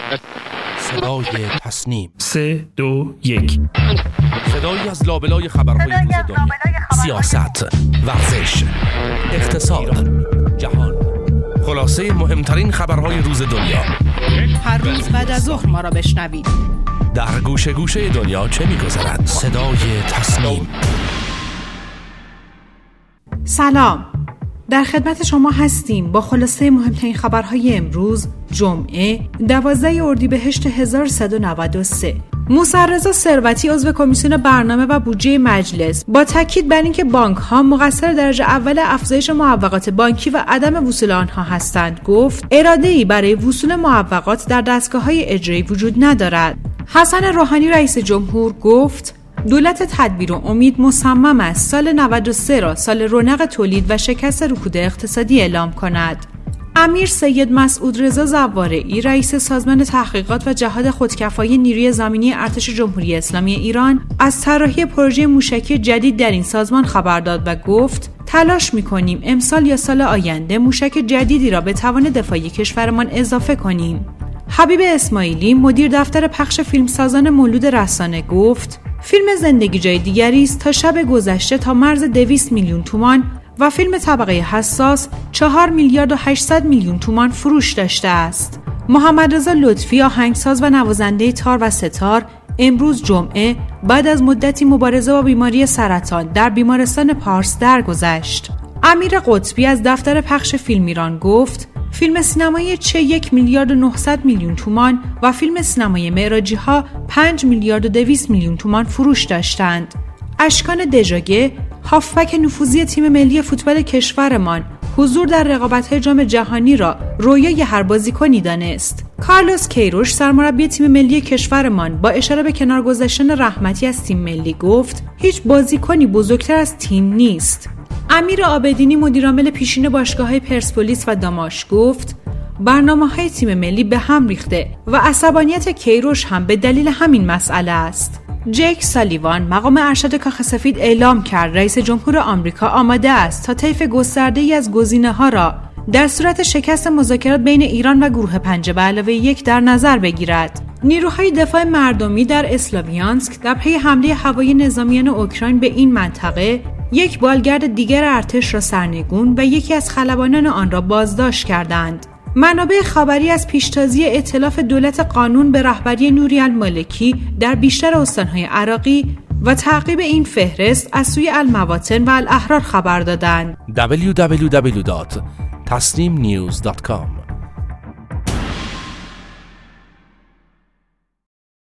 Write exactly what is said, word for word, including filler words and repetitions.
صدای تصنیم. سه دو یک. صدایی از لابلای خبرهای روز دنیا، سیاست، ورزش، اقتصاد، جهان، خلاصه مهمترین خبرهای روز دنیا. هر روز بعد از ظهر ما را بشنوید. در گوشه گوشه دنیا چه می‌گذرد؟ صدای تصنیم. سلام، در خدمت شما هستیم با خلاصه مهمترین خبرهای امروز جمعه دوازده اردیبهشت هزار و سیصد و نود و سه. موسی رضا ثروتی عضو کمیسیون برنامه و بودجه مجلس با تاکید بر اینکه بانک‌ها مقصر درجه اول افزایش معوقات بانکی و عدم وصول آنها هستند گفت اراده‌ای برای وصول معوقات در دستگاه‌های اجرایی وجود ندارد. حسن روحانی رئیس جمهور گفت دولت تدبیر و امید مصمم است سال نود و سه را سال رونق تولید و شکست رکود اقتصادی اعلام کند. امیر سید مسعود رضا زوارعی رئیس سازمان تحقیقات و جهاد خودکفایی نیروی زمینی ارتش جمهوری اسلامی ایران از طراحی پروژه موشکی جدید در این سازمان خبر داد و گفت تلاش می‌کنیم امسال یا سال آینده موشک جدیدی را به توان دفاعی کشورمان اضافه کنیم. حبیب اسماعیلی مدیر دفتر پخش فیلمسازان مولود رسانه گفت فیلم زندگی جای دیگری است تا شب گذشته تا مرز دویست میلیون تومان و فیلم طبقه حساس چهار میلیارد و هشتصد میلیون تومان فروش داشته است. محمد رضا لطفی آهنگساز و نوازنده تار و ستار امروز جمعه بعد از مدتی مبارزه با بیماری سرطان در بیمارستان پارس درگذشت. امیر قطبی از دفتر پخش فیلم ایران گفت فیلم سینمایی چه یک میلیارد و نهصد میلیون تومان و فیلم سینمایی معراجی ها پنج میلیارد و دویست میلیون تومان فروش داشتند. اشکان دژاگه هافبک نفوذی تیم ملی فوتبال کشورمان حضور در رقابت‌های جام جهانی را رویای هر بازیکنی دانست. کارلوس کیروش سرمربی تیم ملی کشورمان با اشاره به کنار گذاشتن رحمتی از تیم ملی گفت هیچ بازیکنی بزرگتر از تیم نیست. امیر عابدینی مدیرعامل پیشین باشگاه‌های پرسپولیس و داماش گفت برنامه‌های تیم ملی به هم ریخته و عصبانیت کیروش هم به دلیل همین مسئله است. جک سالیوان مقام ارشد کاخ سفید اعلام کرد رئیس جمهور آمریکا آماده است تا طیف گسترده‌ای از گزینه‌ها را در صورت شکست مذاکرات بین ایران و گروه پنج به علاوه یک در نظر بگیرد. نیروهای دفاع مردمی در اسلاویانسک در پی حمله هوایی نظامیان اوکراین به این منطقه یک بالگرد دیگر ارتش را سرنگون و یکی از خلبانان آن را بازداشت کردند. منابع خبری از پیشتازی ائتلاف دولت قانون به رهبری نوری المالکی در بیشتر استانهای عراقی و تعقیب این فهرست از سوی المواطن و الاحرار خبر دادند. دبلیو دبلیو دبلیو دات تصنیم نیوز دات کام